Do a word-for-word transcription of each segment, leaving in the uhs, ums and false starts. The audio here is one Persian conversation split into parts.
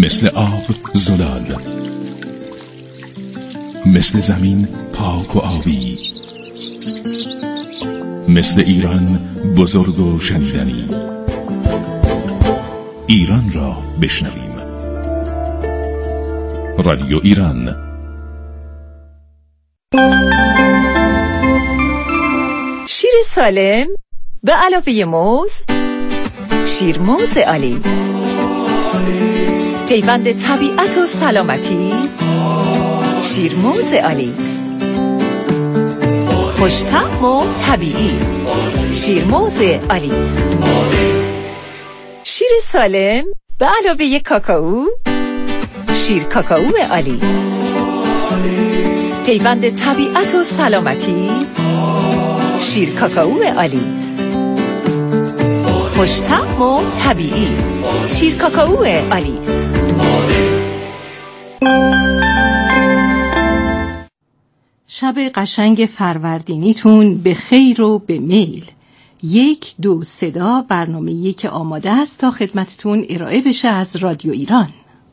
مثل آب زلال، مثل زمین پاک و آبی، مثل ایران بزرگ و شنیدنی. ایران را بشنویم. رادیو ایران. شیر سالم به علاوه موز، شیر موز آلیس، پیوند طبیعت و سلامتی. شیر موز آلیس، خوش‌طعم و طبیعی. شیر موز آلیس. شیر سالم به علاوه کاکائو، شیر کاکائو آلیس، پیوند طبیعت و سلامتی. شیر کاکائو آلیس، خوش‌طعم و طبیعی. شیر کاکائو آلیس. شب قشنگ فروردینیتون به خیر و به میل. یک دو صدا برنامه‌ای که آماده است تا خدمتتون ارائه بشه از رادیو ایران.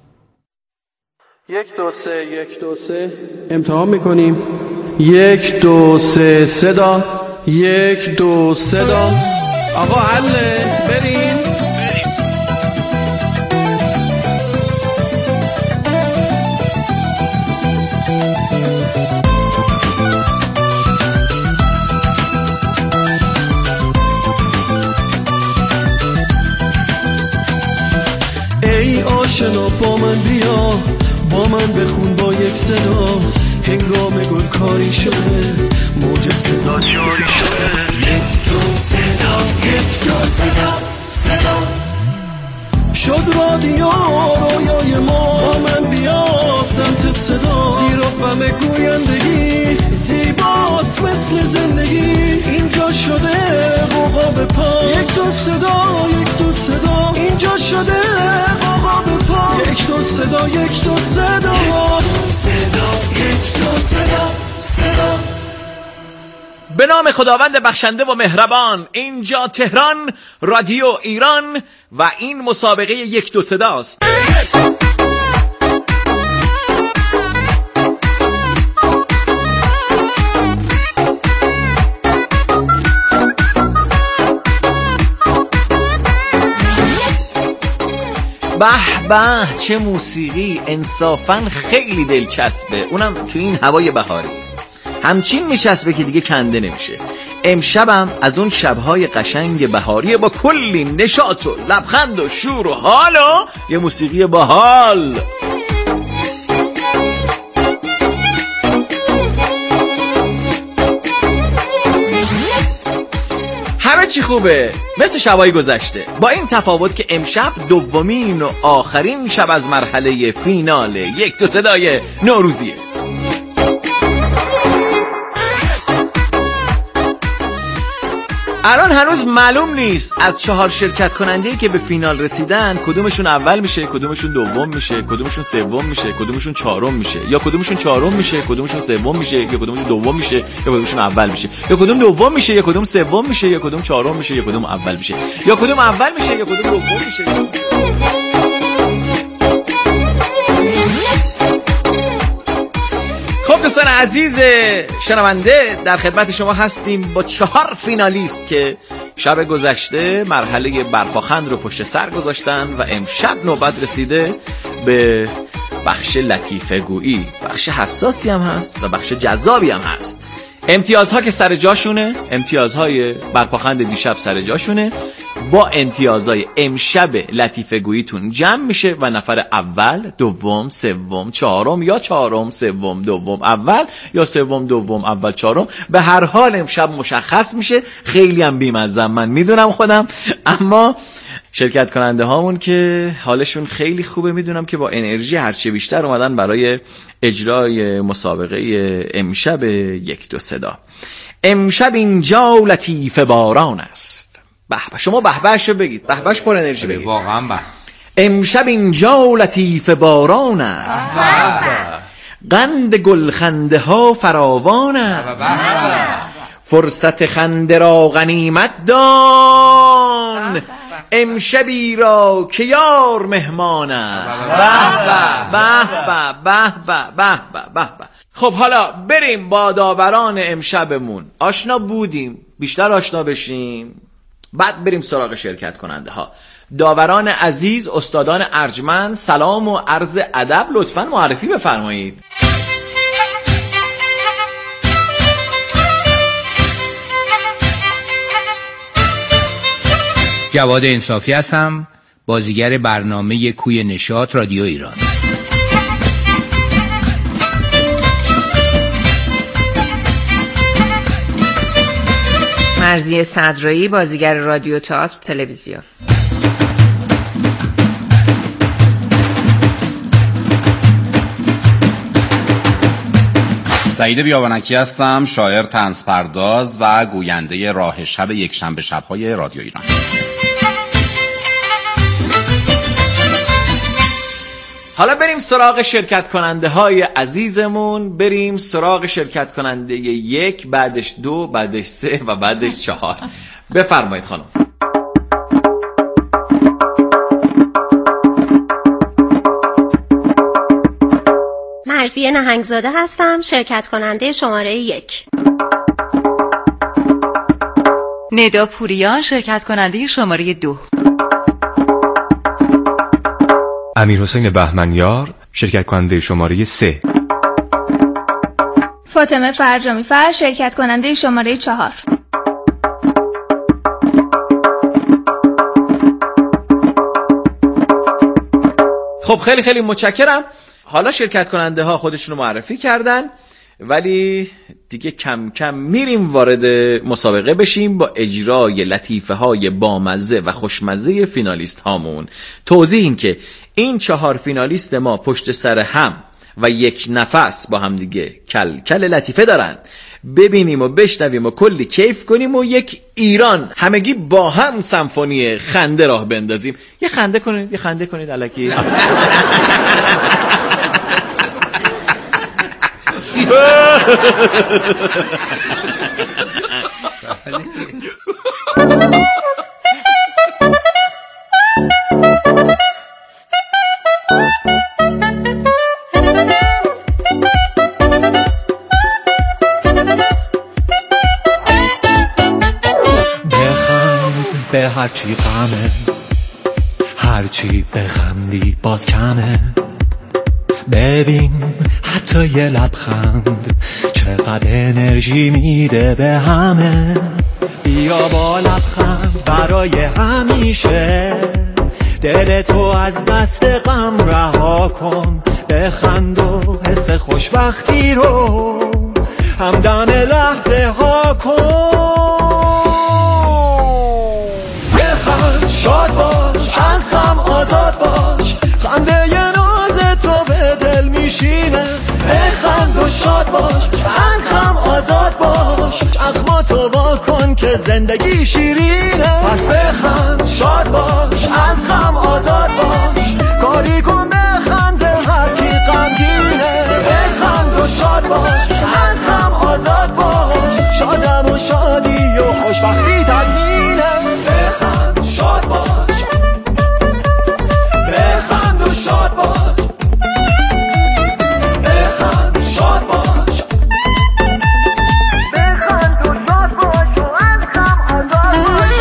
یک دو سه یک دو سه امتحان میکنیم. یک دو سه صدا، یک دو صدا. آقا حله بریم بریم. ای آشنا با من بیا، با من بخون با یک صدا. هنگام گل کاری شده، موج صدا جاری شده. یک دو صدا، یک دو صدا، صدا شد رادیو رویای ما. با من بیا سمت صدا، زیر و فم گویندگی زیباست مثل زندگی. اینجا شده قوقا به پا. یک دو صدا، یک دو صدا، اینجا شده قوقا به پا. یک دو صدا، یک دو صدا، صدا، یک دو صدا، صدا. به نام خداوند بخشنده و مهربان. اینجا تهران، رادیو ایران و این مسابقه یک دو صداست. به به چه موسیقی، انصافاً خیلی دلچسبه، اونم تو این هوای بهاری. همچین میچسبه که دیگه کنده نمیشه. امشبم از اون شبهای قشنگ بهاری با کلی نشاط و لبخند و شور و حال و یه موسیقی باحال. همه چی خوبه مثل شبای گذشته، با این تفاوت که امشب دومین و آخرین شب از مرحله فینال یک دو صدای نوروزیه. الان هنوز معلوم نیست از چهار شرکت کننده‌ای که به فینال رسیدن کدومشون اول میشه، کدومشون دوم میشه، کدومشون سوم میشه، کدومشون چهارم میشه، یا کدومشون چهارم میشه، کدومشون سوم میشه، یا کدومشون دوم میشه، یا کدومشون اول میشه، یا کدوم دوم میشه، یا کدوم سوم میشه، یا کدوم چهارم میشه، یا کدوم اول میشه، یا کدوم اول میشه، یا کدوم دوم میشه. خب دوستان عزیز شنونده، در خدمت شما هستیم با چهار فینالیست که شب گذشته مرحله برپاخند رو پشت سر گذاشتن و امشب نوبت رسیده به بخش لطیفه گویی. بخش حساسی هم هست و بخش جذابی هم هست. امتیازها که سر جاشونه، امتیازهای برپاخند دیشب سر جاشونه، با امتیازهای امشب لطیفه گوییتون جمع میشه و نفر اول، دوم، سوم، چهارم یا چهارم، سوم، دوم، اول یا سوم، دوم، اول، چهارم به هر حال امشب مشخص میشه. خیلی هم بی‌مزه من میدونم خودم، اما شرکت کننده هامون که حالشون خیلی خوبه، میدونم که با انرژی هرچه بیشتر اومدن برای اجرای مسابقه امشب یک دو صدا. امشب اینجا لطیفه باران است. به به، شما به بهشو بگید، به بهش پر انرژی بگید. واقعا به. امشب اینجا لطیفه باران است. قند گلخنده ها فراوان است. فرصت خنده را غنیمت دان. امشبی را که یار مهمان است. به به به به به به به به به. خب حالا بریم با داوران امشبمون. آشنا بودیم، بیشتر آشنا بشیم، بعد بریم سراغ شرکت کننده ها. داوران عزیز، استادان ارجمند، سلام و عرض ادب، لطفاً معرفی بفرمایید. جواد انصافی هستم، بازیگر برنامه کوی نشاط رادیو ایران. مرضیه صدرایی، بازیگر رادیو تئاتر تلویزیون. سعید بیابانکی هستم، شاعر، طنز پرداز و گوینده راه شب یک شنبه شب‌های رادیو ایران. حالا بریم سراغ شرکت کننده های عزیزمون. بریم سراغ شرکت کننده یک، بعدش دو، بعدش سه و بعدش چهار. بفرمایید خانم. مرضیه نهنگزاده هستم، شرکت کننده شماره یک. ندا پوریان، شرکت کننده شماره دو. امیرحسین بهمنیار، شرکت کننده شماره سه. فاطمه فرجامی فر، شرکت کننده شماره چهار. خب خیلی خیلی متشکرم. حالا شرکت کننده ها خودشونو معرفی کردن، ولی دیگه کم کم میریم وارد مسابقه بشیم با اجرای لطیفه های بامزه و خوشمزه فینالیست هامون. توضیح این که این چهار فینالیست ما پشت سر هم و یک نفس با هم دیگه کل کل لطیفه دارن. ببینیم و بشنویم و کلی کیف کنیم و یک ایران همگی با هم سمفونی خنده راه بندازیم. یه خنده کنید، یه خنده کنید الکی. به هرچی غمه، هرچی بخندی باز کمه. ببین حتی یه لبخند چقدر انرژی میده به همه. بیا با لبخند برای همیشه، دل تو از دست غم رها کن. بخند و حس خوشبختی رو همدم لحظه ها کن. بخند، شاد باش، از غم آزاد باش. خنده ی ناز تو به دل میشینه. بخند و شاد باش، از غم آزاد باش. چشماتو وا کن که زندگی شیرینه. پس بخند، شاد باش، از غم آزاد باش. کاری کن بخند، هر کی غمگینه. بخند و شاد باش، از غم آزاد باش. شادم و شادی و خوشبختی تضمینه. بخند، شاد باش، بخند و شاد باش. بخند، شاد باش، بخند و شاد باش و از غم آزاد باش.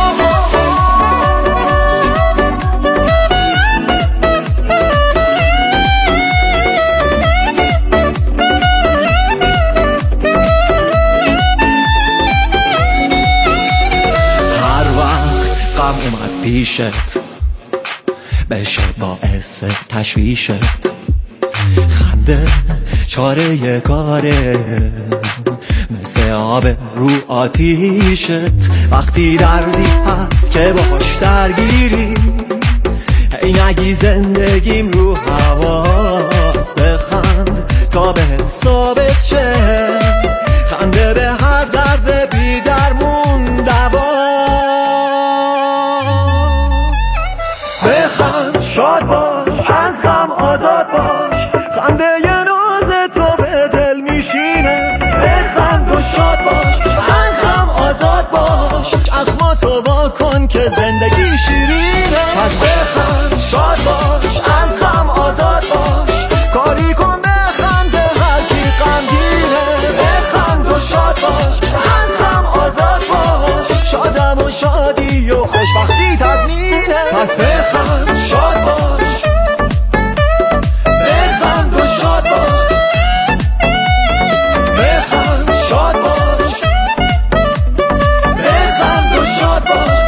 هر وقت غم اومد پیشت بشه باعث تشویشت. خنده چاره کاره مثل آب رو آتیشت. وقتی دردی هست که باش درگیری، ای نگی زندگیم رو حواس. بخند تا به ثابت شه، خنده به هر درد بی درمون دواست. بخند، شاد باش، از غم آزاد باش. خنده ی ناز تو به دل میشینه. بخند و شاد باش، از غم آزاد باش. چشماتو وا کن که زندگی شیرینه. شادی و خوشبختی تضمینه. پس بخند شاد باش، بخند و شاد باش، بخند شاد باش، بخند و شاد باش.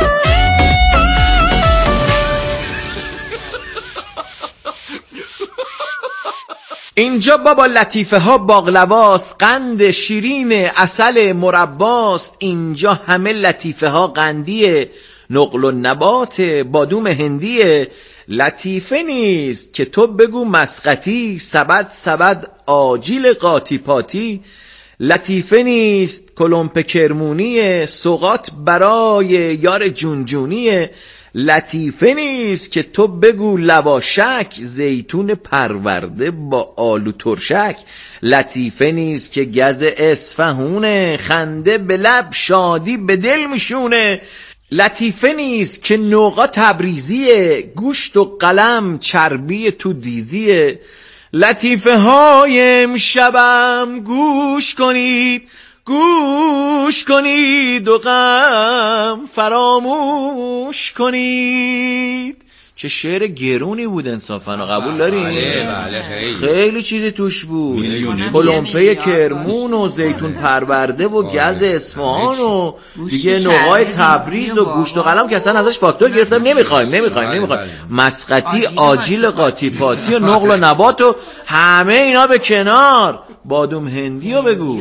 اینجا بابا لطیفه ها باقلواست، قند شیرین عسل مرباست. اینجا همه لطیفه ها قندیه، نقل و نبات بادوم هندیه. لطیفه نیست که تو بگو مسقطی، سبد سبد آجیل قاطی پاتی. لطیفه نیست کلمپ کرمونیه، سوغات برای یار جونجونیه. لطیفه نیست که تو بگو لواشک، زیتون پرورده با آلو ترشک. لطیفه نیست که گز اصفهونه، خنده به لب شادی به دل میشونه. لطیفه نیست که نوغا تبریزیه، گوشت و قلم چربی تو دیزیه. لطیفه های امشبم گوش کنید، گوش کنید و غم فراموش کنید. چه شعر گرونی بود انصافا، قبول دارین؟ بله بله خیلی خیلی چیزی توش بود، کلمپه کرمون و زیتون پرورده و گز اصفهان و دیگه نوعای تبریز و گوشت و قلم که اصلا ازش فاکتور گرفتم. نمیخوایم نمیخوایم نمیخوایم مسقطی، آجیل قاطی پاتی و نقل و نبات و همه اینا به کنار. بادوم هندی رو بگو.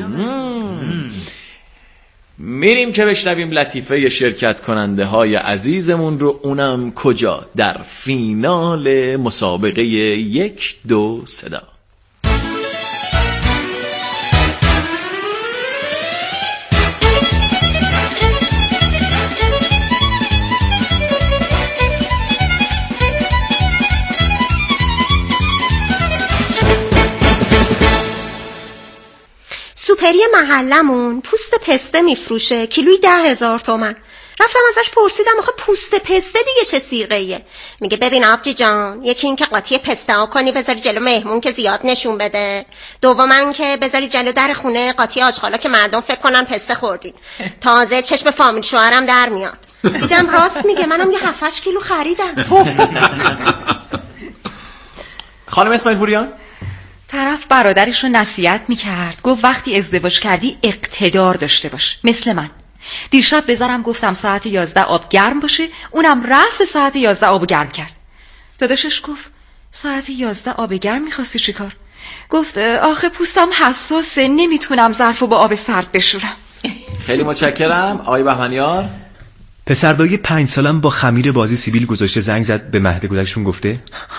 میریم که بشنویم لطیفه شرکت کننده های عزیزمون رو، اونم کجا؟ در فینال مسابقه یک دو صدا. سوپری محلمون پوست پسته میفروشه، کیلویی ده هزار تومن. رفتم ازش پرسیدم آخه پوست پسته دیگه چه سیغه‌ایه؟ میگه ببین آبجی جان، یکی این که قاطی پسته ها کنی بذاری جلو مهمون که زیاد نشون بده، دومن که بذاری جلو در خونه قاطی آشغالا که مردم فکر کنن پسته خوردین. تازه چشم فامیل شوهرم در میاد. دیدم راست میگه، منم یه هفت هشت کیلو خریدم. خانم اسماعیل پوریان، طرف برادرش رو نصیحت میکرد، گفت وقتی ازدواج کردی اقتدار داشته باش مثل من. دیشب بذارم گفتم ساعت یازده آب گرم باشه، اونم رأس ساعت یازده آب گرم کرد. داداشش گفت ساعت یازده آب گرم میخواستی چی کار؟ گفت آخه پوستم حساسه، نمیتونم ظرفو با آب سرد بشورم. خیلی متشکرم. آقای بهمنیار، پسردایی پنج سالم با خمیر بازی سیبیل گذاشته زنگ زد به مهد گذشتون گفته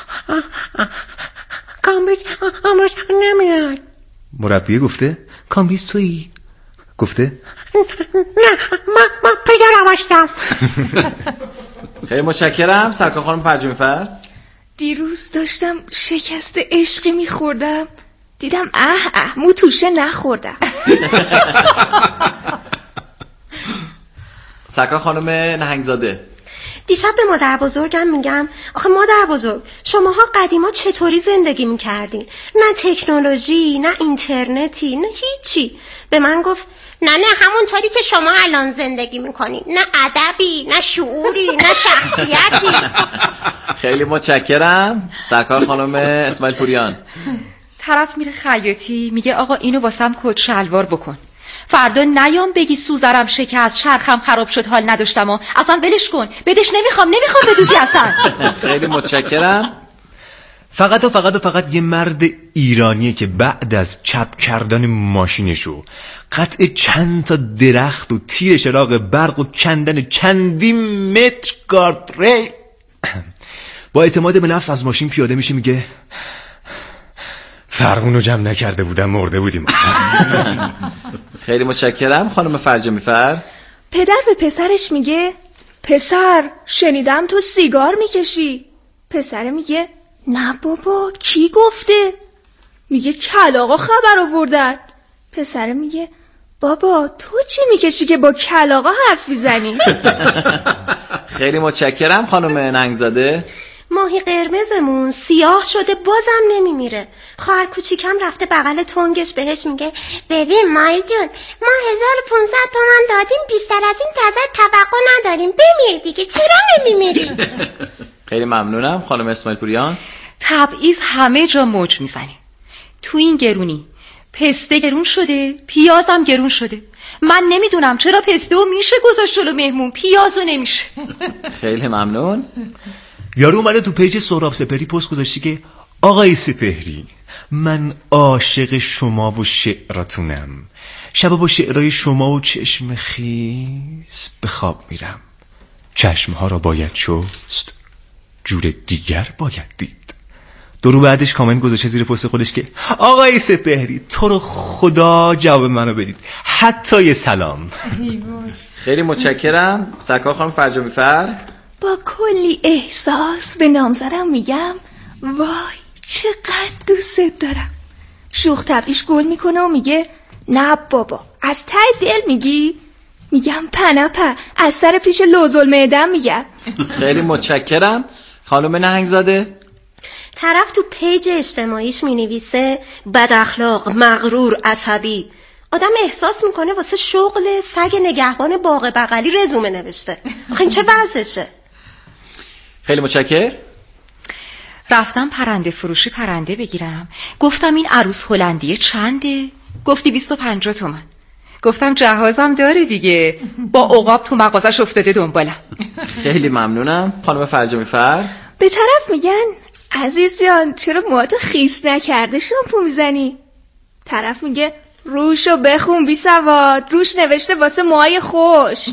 کامبیز امروز نمیاد. مربیه گفته کامبیز تویی؟ گفته نه من, من پدرم هستم. خیلی متشکرم. سرکار خانم فرجامی فر، دیروز داشتم شکست عشقی میخوردم، دیدم اه اه مو توشه نخوردم. سرکار خانم نهنگزاده، دیشب به مادر بزرگم میگم آخه مادر بزرگ شماها قدیما چطوری زندگی میکردین؟ نه تکنولوژی، نه اینترنتی، نه هیچی. به من گفت نه نه همونطوری که شما الان زندگی میکنین، نه ادبی، نه شعوری، نه شخصیتی. خیلی متشکرم. سرکار خانم اسماعیل پوریان، طرف میره خیاطی میگه آقا اینو واسم کت شلوار بکن. فردا نیام بگی سوزرم شکست، چرخم خراب شد، حال نداشتم و اصلا ولش کن، بدش، نمیخوام نمیخوام بدوزی اصلا. خیلی متشکرم. فقط و فقط و فقط یه مرد ایرانیه که بعد از چپ کردن ماشینشو، قطع چند تا درخت و تیر چراغ برق و کندن چندین متر گاردریل با اعتماد به نفس از ماشین پیاده میشه، میگه فرمونو جمع نکرده بودم مرده بودیم. خیلی متشکرم. خانم فرجامی فر، پدر به پسرش میگه پسر شنیدم تو سیگار میکشی. پسر میگه نه بابا کی گفته؟ میگه کلاغا خبر آوردن. پسر میگه بابا تو چی میکشی که با کلاغا حرف میزنی؟ خیلی متشکرم. خانم نهنگزاده، ماهی قرمزمون سیاه شده بازم نمیمیره. خواهر کوچیکم رفته بغل تنگش بهش میگه ببین ماهی جون ما هزار و پونصد تومن دادیم، بیشتر از این ازت توقع نداریم. بمیر دیگه، چرا نمیمیری؟ خیلی ممنونم خانم اسماعیل پوریان. تبعیض همه جا موج میزنه. تو این گرونی پسته گرون شده، پیازم گرون شده. من نمیدونم چرا پسته و میشه گذاشت جلو مهمون، پیازو نمیشه. خیلی ممنون. یارو اومده تو پیج سهراب سپهری پست گذاشتی که آقای سپهری، من عاشق شما و شعراتونم. شبا با شعرهای شما و چشم خیس به خواب میرم. چشمها را باید شست، جور دیگر باید دید. درو بعدش کامنت گذاشته زیر پست خودش که آقای سپهری تو رو خدا جواب منو بدید، حتی یه سلام. خیلی متشکرم. سرکار خانم فرجامی فر. با کلی احساس به نامزدم میگم وای چقدر دوست دارم. شوخ طبعیش گل میکنه و میگه نه بابا از ته دل میگی؟ میگم پنپه از سر پیش لوزل معدم میگم. خیلی متشکرم. خانم نهنگزاده. طرف تو پیج اجتماعیش مینویسه بد اخلاق، مغرور، عصبی. آدم احساس میکنه واسه شغل سگ نگهبان باغ بغلی رزومه نوشته. آخه این چه وضعشه؟ خیلی متشکر. رفتم پرنده فروشی پرنده بگیرم. گفتم این عروس هلندیه چنده؟ گفتی بیست و پنجاه تومن. گفتم جهازم داره دیگه. با عقاب تو مغازش افتاده دنبالم. خیلی ممنونم. خانم فرجامی فر. به طرف میگن عزیز جان چرا موهات خیس نکرده شامپو میزنی؟ طرف میگه روشو بخون بی سواد، روش نوشته واسه موهای خوش.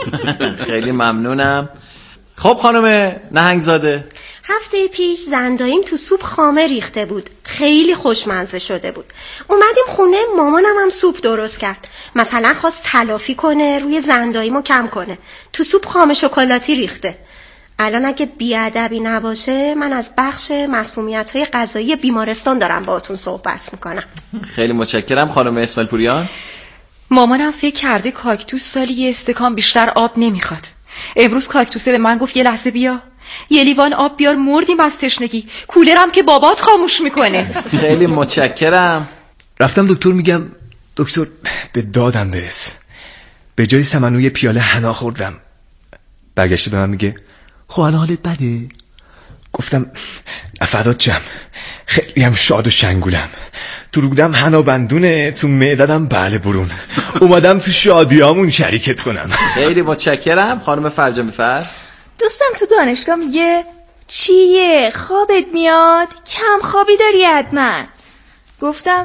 خیلی ممنونم. خب خانم نهنگزاده. هفته پیش زنداییم تو سوپ خامه ریخته بود، خیلی خوشمزه شده بود. اومدیم خونه، مامانم هم سوپ درست کرد. مثلا خواست تلافی کنه روی زنداییمو کم کنه، تو سوپ خامه شکلاتی ریخته. الان اگه بیادبی نباشه من از بخش مسمومیت‌های غذایی بیمارستان دارم باهاتون صحبت میکنم. خیلی متشکرم. خانم اسماعیل پوریان. مامانم فکر کرده کاکتوس سالی یه استکان بیشتر آب نمیخواد. امروز کاکتوسه به من گفت یه لحظه بیا یه لیوان آب بیار، مردیم از تشنگی. کولرم که بابات خاموش میکنه. خیلی متشکرم. رفتم دکتر، میگم دکتر به دادم برس، به جای سمنوی پیاله حنا خوردم. برگشته به من میگه خب الان حالت بده؟ گفتم افدات جم، خیلی هم شاد و شنگولم. تو رودم حنا بندونه، تو معددم بله برون. اومدم تو شادیامون شریکت کنم. خیلی متشکرم. خانم فرجامی فر. دوستم تو دانشگاه میگه چیه خوابت میاد؟ کم خوابی داری حتما. گفتم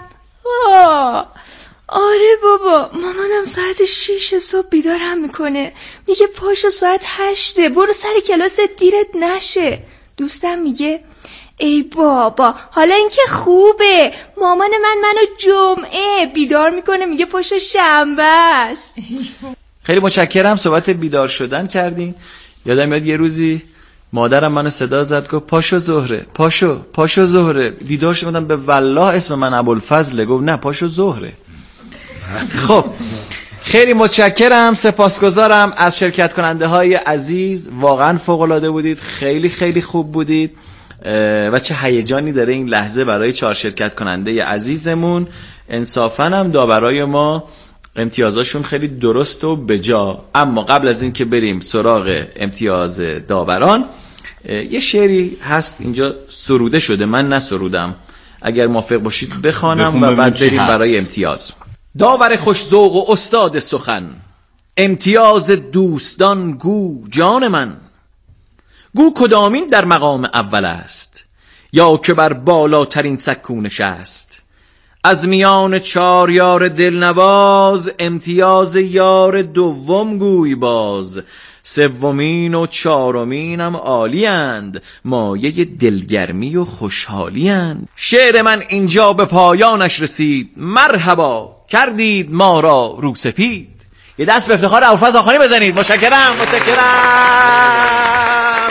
آه آره بابا، مامانم ساعت شیش صبح بیدارم میکنه، میگه پاشو ساعت هشته برو سر کلاست دیرت نشه. دوستم میگه ای بابا حالا این که خوبه، مامان من منو جمعه بیدار میکنه میگه پاشو شنبه است. خیلی متشکرم. صحبت بیدار شدن کردین. یادم میاد یه روزی مادرم منو صدا زد گفت پاشو زهره، پاشو پاشو زهره. بیدار شدم به والله اسم من ابوالفضله. گفت نه پاشو زهره. خب خیلی متشکرم، سپاسگزارم از شرکت کننده های عزیز. واقعا فوق العاده بودید، خیلی خیلی خوب بودید و چه هیجانی داره این لحظه برای چهار شرکت کننده عزیزمون. انصافاً هم داورای ما امتیازاشون خیلی درست و بجا. اما قبل از این که بریم سراغ امتیاز داوران، یه شعری هست اینجا سروده شده، من نسرودم، اگر موافق باشید بخوانم و بعد بریم برای امتیاز. داور خوش ذوق و استاد سخن، امتیاز دوستان گو جان من. گو کدامین در مقام اول است، یا که بر بالاترین سکو نشست. از میان چار یار دلنواز، امتیاز یار دوم گوی باز. سومین و چهارمینم عالی‌اند، مایه دلگرمی و خوشحالی‌اند. شعر من اینجا به پایانش رسید، مرحبا کردید ما را روسپید. یه دست به افتخار ابوالفضل آخانی بزنید. متشکرم متشکرم.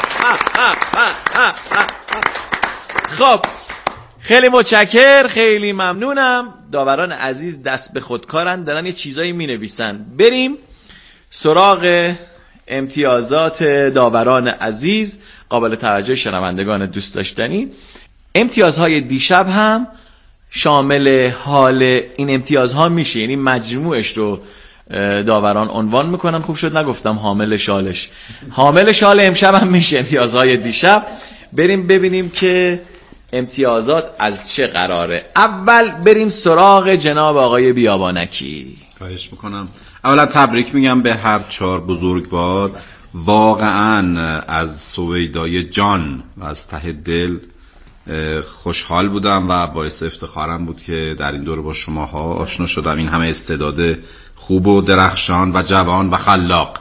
خب خیلی متشکر، خیلی ممنونم. داوران عزیز دست به خودکارن، دارن یه چیزایی می نویسن. بریم سراغ امتیازات داوران عزیز. قابل توجه شنوندگان دوست داشتنی، امتیازهای دیشب هم شامل حال این امتیازها میشه، یعنی مجموعش رو داوران عنوان میکنن. خوب شد نگفتم حامل شالش. حامل شال امشب هم میشه امتیازهای دیشب. بریم ببینیم که امتیازات از چه قراره. اول بریم سراغ جناب آقای بیابانکی. خواهش میکنم. اولا تبریک میگم به هر چهار بزرگوار. واقعا از سویدای جان و از ته دل خوشحال بودم و باعث افتخارم بود که در این دوره با شماها آشنا شدم. این همه استعداد خوب و درخشان و جوان و خلاق.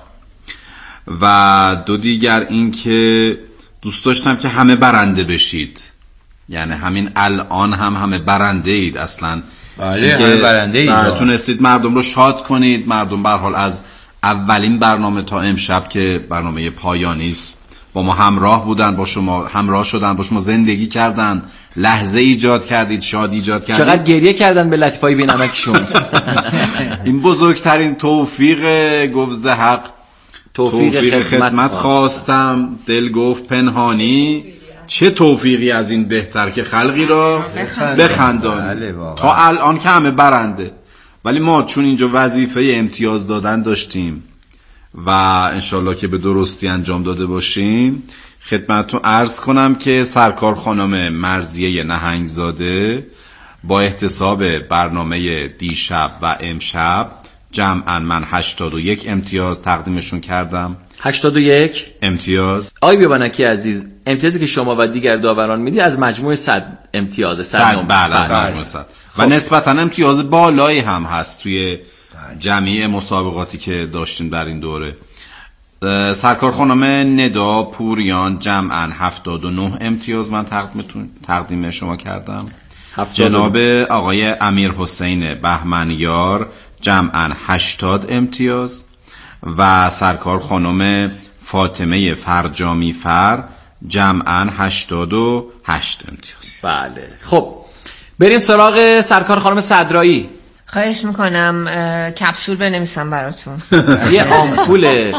و دو دیگر این که دوست داشتم که همه برنده بشید، یعنی همین الان هم همه برنده اید. اصلا بله همه برنده اید، تونستید مردم رو شاد کنید. مردم به هر حال از اولین برنامه تا امشب که برنامه پایانی است با ما همراه بودن، با شما همراه شدن، با شما زندگی کردن، لحظه ایجاد کردید، شاد ایجاد کردید. چقدر گریه کردن به لطیفای بی‌نمکشون. این بزرگترین توفیق گفت حق. توفیق, توفیق خدمت, خدمت خواستم، دل گفت پنهانی. چه توفیقی از این بهتر که خلقی را بخندانی. تا الان که همه برنده، ولی ما چون اینجا وظیفه امتیاز دادن داشتیم و انشالله که به درستی انجام داده باشیم، خدمتتون عرض کنم که سرکار خانم مرضیه نهنگزاده با احتساب برنامه دیشب و امشب جمعاً من هشتاد و یک امتیاز تقدیمشون کردم. هشتاد و یک امتیاز. آقای بیابانکی عزیز، امتیازی که شما و دیگر داوران میدی از مجموع صد امتیاز. صد بله از مجموع صد و نسبتاً امتیاز بالایی هم هست توی جمعی مسابقاتی که داشتیم در این دوره. سرکار خانم ندا پوریان جمعاً هفتاد و نه امتیاز من تقدیمتون تقدیم شما کردم. جناب آقای امیر حسین بهمنیار جمعاً هشتاد امتیاز و سرکار خانم فاطمه فرجامی فر جمعاً هشتاد و هشت امتیاز. بله خب بریم سراغ سرکار خانم صدرایی. خواهش میکنم کپسول بنویسم براتون. یه آمپول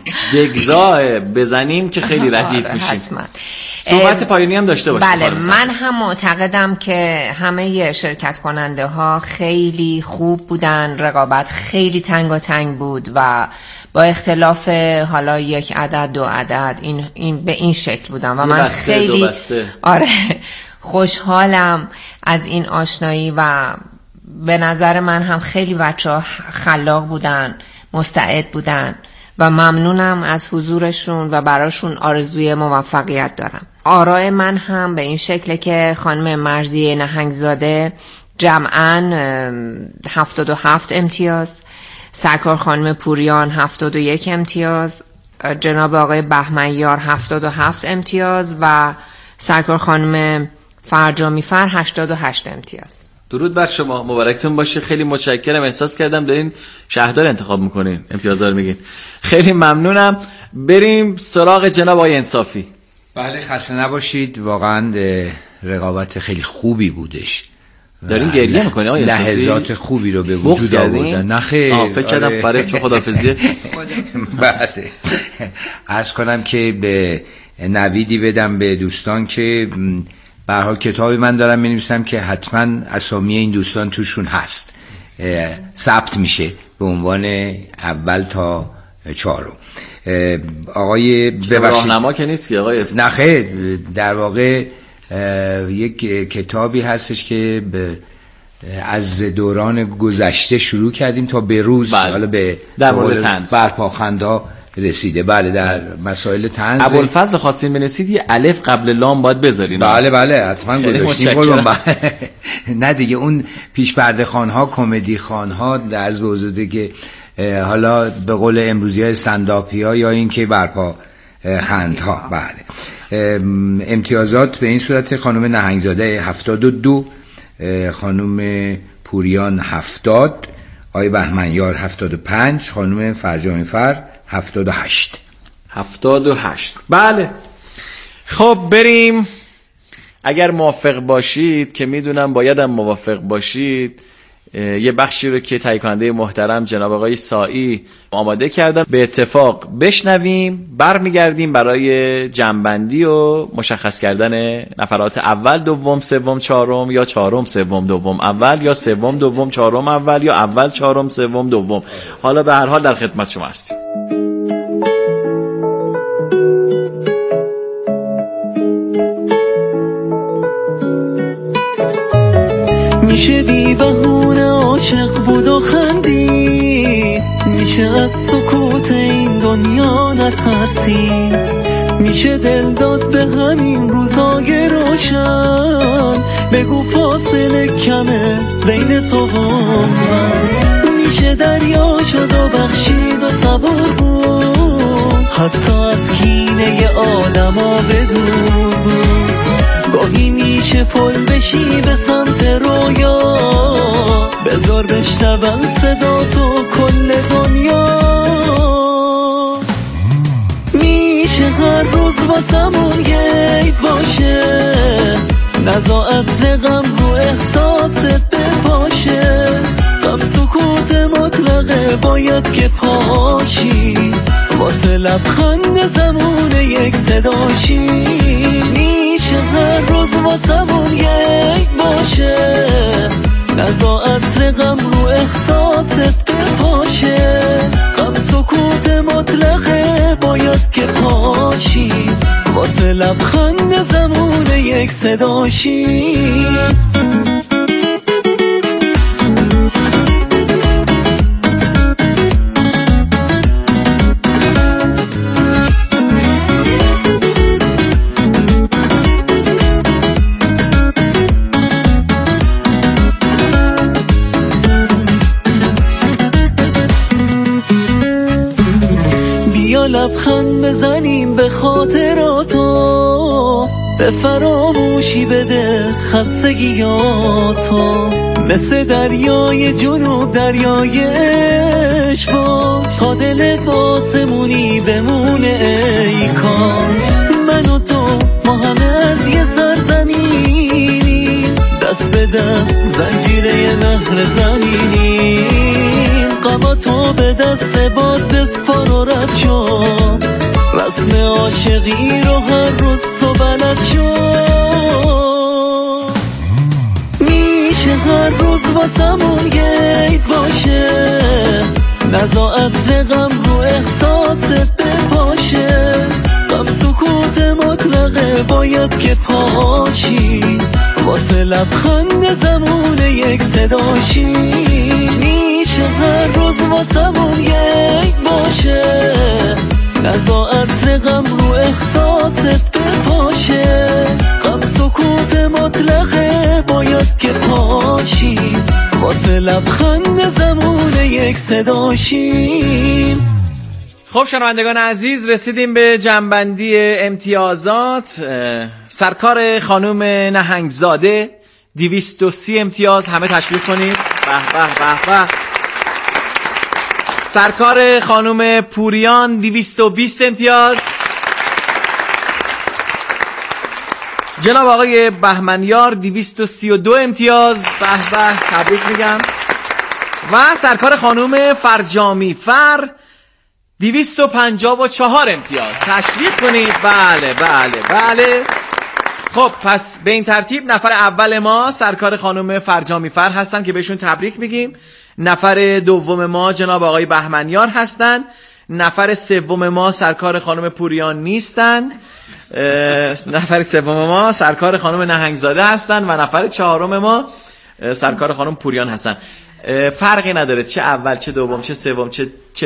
دگزا بزنیم که خیلی ردیف میشیم. حتما. صحبت پایانی هم داشته باشیم. بله من هم معتقدم که همه شرکت کننده ها خیلی خوب بودن، رقابت خیلی تنگاتنگ بود و با اختلاف حالا یک عدد دو عدد این, این به این شکل بودن و من خیلی آره خوشحالم از این آشنایی و به نظر من هم خیلی بچه‌ها خلاق بودن، مستعد بودن و ممنونم از حضورشون و براشون آرزوی موفقیت دارم. آرای من هم به این شکله که خانم مرضیه نهنگزاده جمعاً هفتاد و هفت امتیاز، سرکار خانم پوریان هفتاد و یک امتیاز، جناب آقای بهمنیار هفتاد و هفت امتیاز و سرکار خانم فرجامی فر هشتاد و هشت امتیاز. درود بر شما، مبارکتون باشه. خیلی متشکرم، احساس کردم دارین شهردار انتخاب میکنین، امتیازها رو میگین. خیلی ممنونم. بریم سراغ جناب آقای انصافی. بله خسته نباشید، واقعا رقابت خیلی خوبی بودش. دارین گریه میکنین آقای انصافی؟ لحظات خوبی رو به وجود آوردن. نه خیر، فکر کردم آره. برای چون خداحافظیه. بله عرض کنم که به نویدی بدم به دوستان که به هر حال کتابی من دارم می‌نویسم که حتما اسامی این دوستان توشون هست، ثبت میشه به عنوان اول تا چهارم. آقای راهنما که نیست که آقای نه خیر، در واقع یک کتابی هستش که از دوران گذشته شروع کردیم تا به روز، حالا به در مورد طنز برپاخندا رسیده. بله در مسائل طنز. ابوالفضل خواستین بنویسید یه الف قبل لام باید بذارین. بله بله حتما گذاشتیم. نه دیگه اون پیش پرده خوان‌ها، کمدی خوان‌ها در به حضور که حالا به قول امروزی‌های استندآپی‌ها یا این که برپا خندها. بله امتیازات به این صورت: خانم نهنگزاده هفتاد و دو، خانم پوریان هفتاد، آقای بهمنیار هفتاد و پنج، خانم فرجامی فر هفتاد و هشت. هفتاد و هشت. بله خب بریم، اگر موافق باشید که میدونم بایدم موافق باشید، یه بخشی رو که تهیه کننده محترم جناب آقای سایی آماده کردن به اتفاق بشنویم، برمیگردیم برای جمع‌بندی و مشخص کردن نفرات اول، دوم، سوم، چهارم، یا چهارم، سوم، دوم، اول، یا سوم، دوم، چهارم، اول، یا اول، چهارم، سوم، دوم. حالا به هر حال در خدمت شما هستیم. میشه بی بهونه عاشق بود و خندید، میشه از سکوت این دنیا نترسید، میشه دل داد به همین روزای روشن، بگو فاصله کمه بین تو و من، میشه دریا شد و بخشید و صبور بود، حتی از کینه آدم ها بدور بود، گاهی میشه پل بشی به سمت رویا، بذار بشنون صدا تو کل دنیا، میشه هر روز واسمون یه عید باشه، نزا عطر غم رو احساست بپاشه، غم سکوت مطلقه باید که پاشی، واسه لبخند زمون یک صداشی، میشه هر روز واسمون یک باشه، نزا عطر غم رو احساست بپاشه، غم سکوت مطلقه باید که پاشی، واسه لبخند زمون یک صداشی. لبخند بزنیم به خاطراتو، به فراموشی بده خستگیاتو، مثل دریای جنوب دریای عشق باش، تا دلت آسمونی بمونه ای کاش، من و تو ما همه از یه سرزمینی، دست به دست زنجیره مهر زمینی، غما تو به دست باد بسپار و رد شو، رسم عاشقی رو هر روز تو بلد شو، میشه هر روز واسمون یه عید باشه، نزا عطر غم رو احساست بپاشه، غم سکوت مطلقه باید که پاشی، واسه لبخند زمون یک صداشی، میشه هر روز واسمون یک باشه، نزا عطر غم رو احساست بپاشه، غم سکوت مطلقه باید که پاشی، واسه لبخند زمون یک صداشی. خب شنوندگان عزیز، رسیدیم به جنبندی امتیازات. سرکار خانوم نهنگزاده دویست و سی امتیاز، همه تشویق کنید. به به به به. سرکار خانوم پوریان دویست و بیست امتیاز. جناب آقای بهمنیار دویست و سی و دو امتیاز. به به، تبریک میگم. و سرکار خانوم فرجامی فر دویست و پنجاه و چهار امتیاز. تشویق کنید. بله بله بله. خب پس به این ترتیب نفر اول ما سرکار خانم فرجامی فر هستن که بهشون تبریک میگیم. نفر دوم ما جناب آقای بهمنیار هستن. نفر سوم ما سرکار خانم پوریان نیستن. نفر سوم ما سرکار خانم نهنگزاده هستن و نفر چهارم ما سرکار خانم پوریان هستن. فرقی نداره چه اول چه دوم چه سوم چه